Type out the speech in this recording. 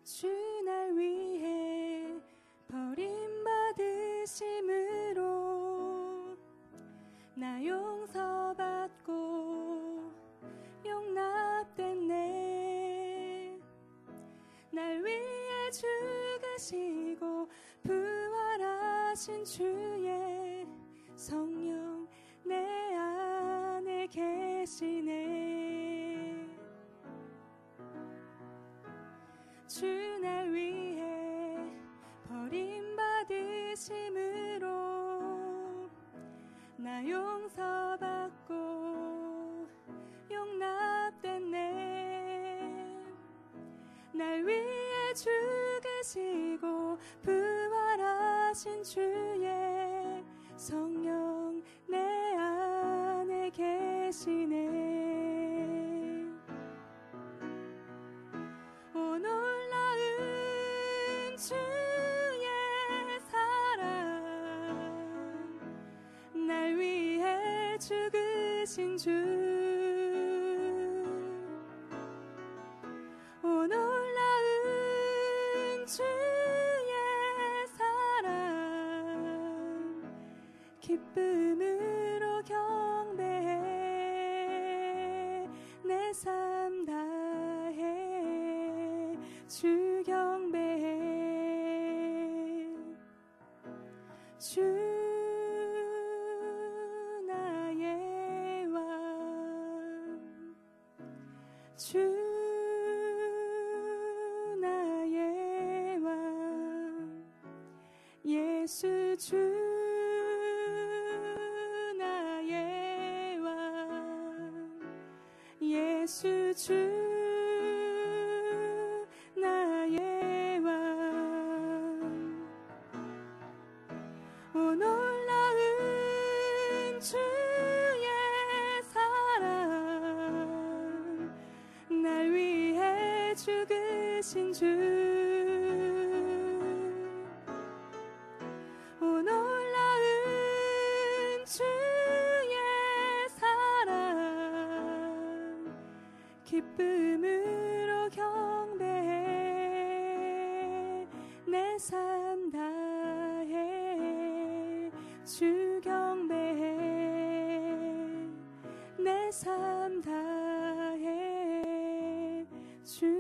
주 날 위해 버림받으심으로 나 용서받고 용납됐네. 날 위해 죽으시고 부활하신 주의 성령 내 안에 계시네. 주 날 위해 버림받으심으로 나 용서받고 용납됐네. 날 위해 죽으시고 부활하신 주의 성령 내 안에 계시네. 오 놀라운 주의 사랑, 날 위해 죽으신 주. 오 놀라운 주의 사랑, 기쁨으로 경배해 내 삶 다해 주 경배해. 주 나의 왕, 주 나의 왕, 예수 주 나의 왕, 예수 주 나의 왕. 오 놀라운 주의 사랑, 날 위해 죽으신 주. 오 놀라운 주의 사랑, 기쁨으로 경배해 내 삶 다해 주 경배해 내 삶 다해 주